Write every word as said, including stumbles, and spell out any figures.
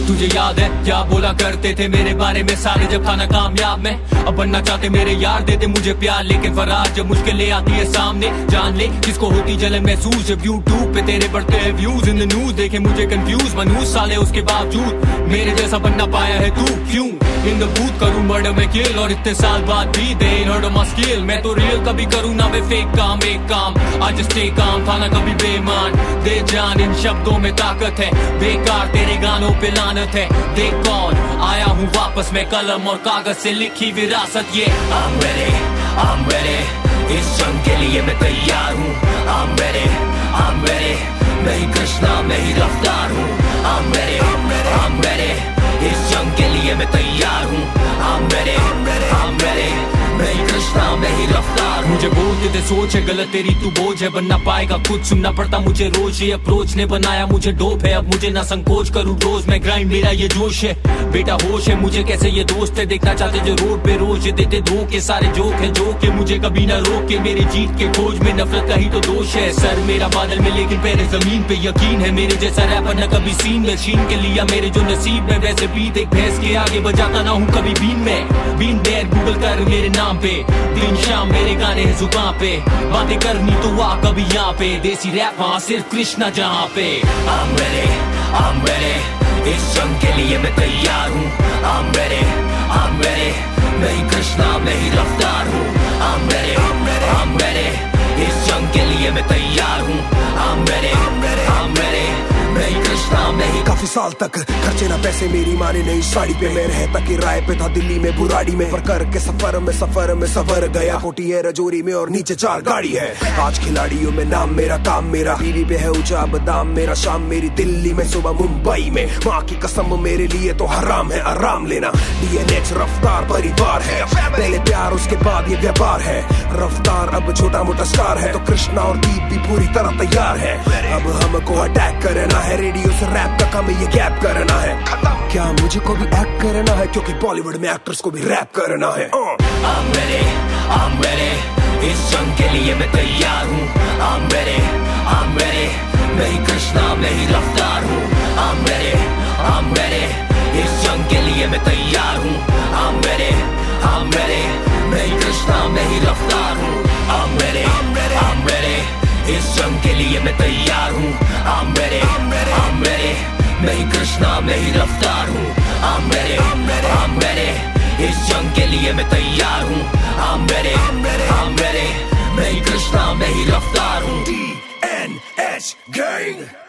तुझे याद है क्या बोला करते थे मेरे बारे में सारे जब खाना कामयाब में? अब बनना चाहते मेरे यार, देते मुझे प्यार, लेकिन फराज जब मुश्किलें आती है सामने, जान ले किसको होती जलन महसूस। जब यूट्यूब पे तेरे बढ़ते हैं व्यूज, इन द न्यूज देखे मुझे कंफ्यूज मनूज साले, उसके बावजूद मेरे जैसा बनना पाया है तू क्यों? इन द बूथ करूं मर्डर में किल, और इतने साल बाद भी दे हर्ड माय स्किल। मैं तो रियल कभी करूं ना मैं फेक काम, एक काम आज स्टे काम, था ना कभी बेमान। दे जान इन शब्दों में ताकत है, बेकार तेरे गानों पे लानत है। देख कौन आया हूँ वापस मैं, कलम और कागज से लिखी विरासत ये। I'm ready, I'm ready, इस जंग के लिए मैं तैयार हूँ। I'm ready, I'm ready, मैं ही कृष्णा मैं ही रफ्तार हूँ। I'm ready, I'm ready, इस जंग के लिए मैं तैयार हूँ। I'm ready, I'm ready, मैं ही कृष्णा मैं ही रफ्तार हूँ। मुझे बोलते थे सोच है गलत तेरी तू बोझ है, बनना पाएगा कुछ सुनना पड़ता मुझे रोज। ये अप्रोच ने बनाया मुझे डोप है, अब मुझे ना संकोच करूँ रोज मैं ग्राइंड, मेरा ये जोश है बेटा होश है। मुझे कैसे ये दोस्त है देखना चाहते जो रोड पे रोज ये देते धोखे, सारे जोक है जो के मुझे कभी ना रोके। मेरी जीत के खोज में नफरत का ही तो दोष है, सर मेरा बादल में लेकिन पैर जमीन पे। यकीन है मेरे जैसा रैपर न कभी सीन में छीन के लिया मेरे जो नसीब में, वैसे बीत एक भैंस के आगे बजाता ना हूँ कभी बीन में। बीन बैर गूगल कर मेरे नाम पे, दिन शाम मेरे गाने हैं जुबान पे। बातें करनी तो आ कभी यहाँ पे, देसी रैप वहाँ सिर्फ कृष्णा जहाँ पे। I'm ready, I'm ready, इस जंग के लिए मैं तैयार हूँ। I'm ready, I'm ready, मैं ही कृष्णा मैं ही रफ्तार हूँ। I'm ready, I'm ready, इस जंग के लिए मैं तैयार हूँ। I'm ready, I'm ready, मैं ही कृष्णा मैं ही। काफी साल तक खर्चे ना पैसे मेरी माने नहीं साड़ी पे, मैं रहता किराए पे था दिल्ली में बुराड़ी में। पर करके सफर में सफर में सफर गया, कोटी है रजौरी में और नीचे चार गाड़ी है। आज खिलाड़ियों में नाम मेरा काम मेरा, टीवी पे है ऊंचा बदाम मेरा, शाम मेरी दिल्ली में सुबह मुंबई में। माँ की कसम मेरे लिए तो हराम है आराम लेना। डीएनएच रफ्तार परिवार है, पहले प्यार उसके बाद ये व्यापार है। रफ्तार अब छोटा मोटा स्टार है, तो कृष्णा और दीप भी पूरी तरह तैयार है। अब हमको अटैक करना है, रेडियो से रैप तक हमें ये गैप करना है। क्या मुझे को भी एक्ट करना है, क्योंकि बॉलीवुड में एक्टर्स को भी रैप करना है। I'm ready, I'm ready, इस जंग के लिए मैं तैयार हूँ। I'm ready, I'm ready, मैं ही कृष्णा मैं ही रफ्तार हूँ। I'm ready, I'm ready, इस जंग के लिए मैं तैयार हूँ। I'm ready, I'm ready, मैं ही कृष्णा मैं ही रफ्तार हूँ। I'm ready, I'm ready, इस जंग के लिए मैं तैयार हूँ। I'm ready, I'm ready, मैं ही कृष्णा मैं ही रफ्तार हूँ। I'm ready, I'm ready, इस जंग के लिए मैं तैयार हूँ। I'm ready, I'm ready, मैं ही कृष्णा मैं ही रफ्तार हूँ। D N H Gang